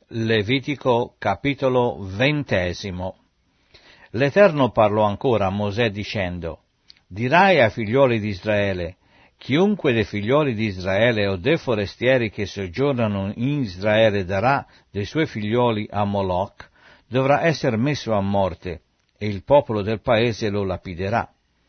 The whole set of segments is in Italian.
Levitico capitolo 20. L'Eterno parlò ancora a Mosè dicendo: Dirai ai figlioli di Israele: chiunque dei figlioli di Israele o dei forestieri che soggiornano in Israele darà dei suoi figlioli a Moloch, dovrà essere messo a morte, e il popolo del paese lo lapiderà.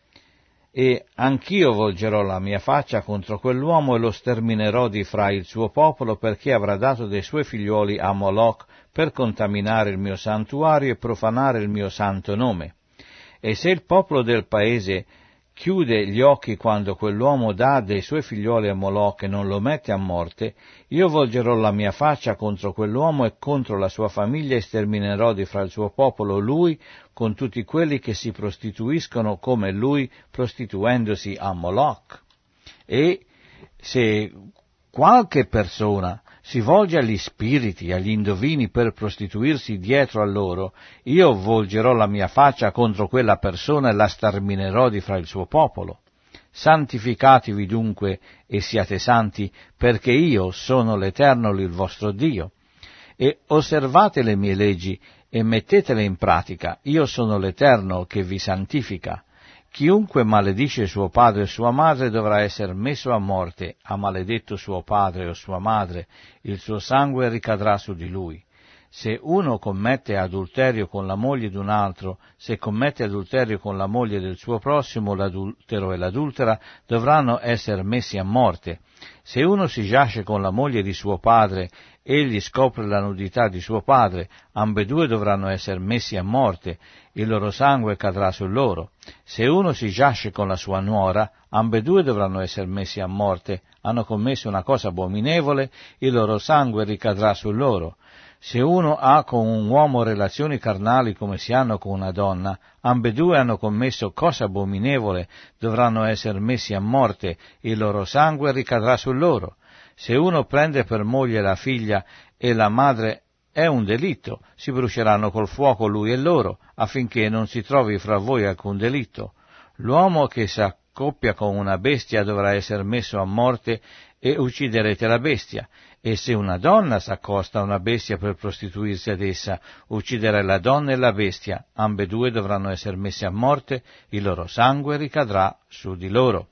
E anch'io volgerò la mia faccia contro quell'uomo e lo sterminerò di fra il suo popolo, perché avrà dato dei suoi figlioli a Moloch per contaminare il mio santuario e profanare il mio santo nome. E se il popolo del paese chiude gli occhi quando quell'uomo dà dei suoi figlioli a Moloch e non lo mette a morte, io volgerò la mia faccia contro quell'uomo e contro la sua famiglia e sterminerò di fra il suo popolo lui con tutti quelli che si prostituiscono come lui, prostituendosi a Moloch. E se qualche persona si volge agli spiriti, agli indovini per prostituirsi dietro a loro, io volgerò la mia faccia contro quella persona e la sterminerò di fra il suo popolo. Santificatevi dunque e siate santi, perché io sono l'Eterno, il vostro Dio. E osservate le mie leggi e mettetele in pratica, io sono l'Eterno che vi santifica. Chiunque maledice suo padre e sua madre dovrà essere messo a morte. Ha maledetto suo padre o sua madre, il suo sangue ricadrà su di lui. Se uno commette adulterio con la moglie d'un altro, se commette adulterio con la moglie del suo prossimo, l'adultero e l'adultera dovranno essere messi a morte. Se uno si giace con la moglie di suo padre, egli scopre la nudità di suo padre, ambedue dovranno essere messi a morte, il loro sangue cadrà su loro. Se uno si giace con la sua nuora, ambedue dovranno essere messi a morte, hanno commesso una cosa abominevole, il loro sangue ricadrà su loro. Se uno ha con un uomo relazioni carnali come si hanno con una donna, ambedue hanno commesso cosa abominevole, dovranno essere messi a morte, il loro sangue ricadrà su loro. Se uno prende per moglie la figlia e la madre, è un delitto, si bruceranno col fuoco lui e loro, affinché non si trovi fra voi alcun delitto. L'uomo che si accoppia con una bestia dovrà essere messo a morte e ucciderete la bestia. E se una donna s'accosta a una bestia per prostituirsi ad essa, uccidere la donna e la bestia, ambedue dovranno essere messi a morte, il loro sangue ricadrà su di loro.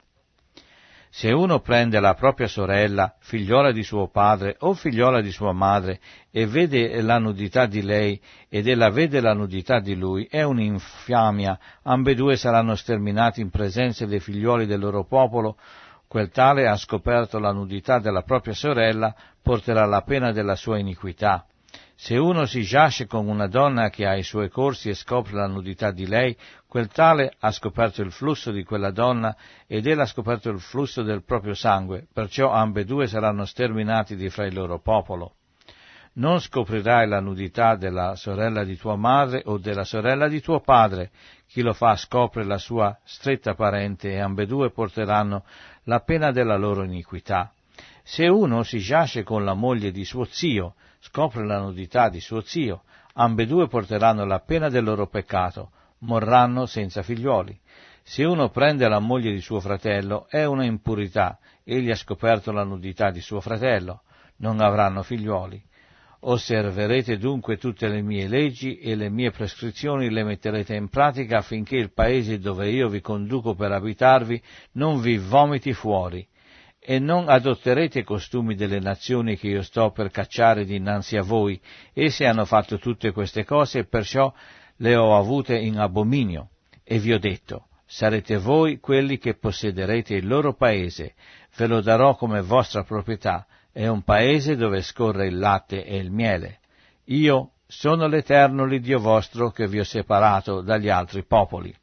Se uno prende la propria sorella, figliola di suo padre o figliola di sua madre, e vede la nudità di lei ed ella vede la nudità di lui, è un'infamia, ambedue saranno sterminati in presenza dei figlioli del loro popolo. Quel tale ha scoperto la nudità della propria sorella, porterà la pena della sua iniquità. Se uno si giace con una donna che ha i suoi corsi e scopre la nudità di lei, quel tale ha scoperto il flusso di quella donna ed ella ha scoperto il flusso del proprio sangue, perciò ambedue saranno sterminati di fra il loro popolo. Non scoprirai la nudità della sorella di tua madre o della sorella di tuo padre. Chi lo fa scopre la sua stretta parente e ambedue porteranno la pena della loro iniquità. Se uno si giace con la moglie di suo zio, scopre la nudità di suo zio, ambedue porteranno la pena del loro peccato, morranno senza figlioli. Se uno prende la moglie di suo fratello, è una impurità, egli ha scoperto la nudità di suo fratello, non avranno figlioli. Osserverete dunque tutte le mie leggi e le mie prescrizioni le metterete in pratica affinché il paese dove io vi conduco per abitarvi non vi vomiti fuori. E non adotterete i costumi delle nazioni che io sto per cacciare dinanzi a voi. Esse hanno fatto tutte queste cose e perciò le ho avute in abominio. E vi ho detto, sarete voi quelli che possederete il loro paese, ve lo darò come vostra proprietà, è un paese dove scorre il latte e il miele. Io sono l'Eterno, l'Iddio vostro, che vi ho separato dagli altri popoli.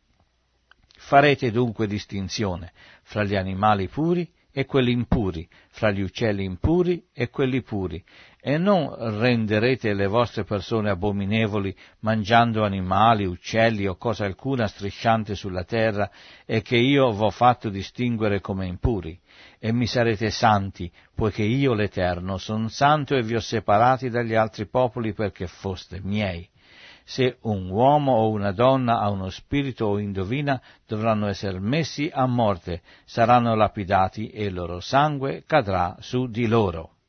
Farete dunque distinzione fra gli animali puri e quelli impuri, fra gli uccelli impuri e quelli puri, e non renderete le vostre persone abominevoli mangiando animali, uccelli o cosa alcuna strisciante sulla terra, e che io v'ho fatto distinguere come impuri. E mi sarete santi, poiché io l'Eterno son santo e vi ho separati dagli altri popoli perché foste miei. Se un uomo o una donna ha uno spirito o indovina, dovranno essere messi a morte, saranno lapidati e il loro sangue cadrà su di loro.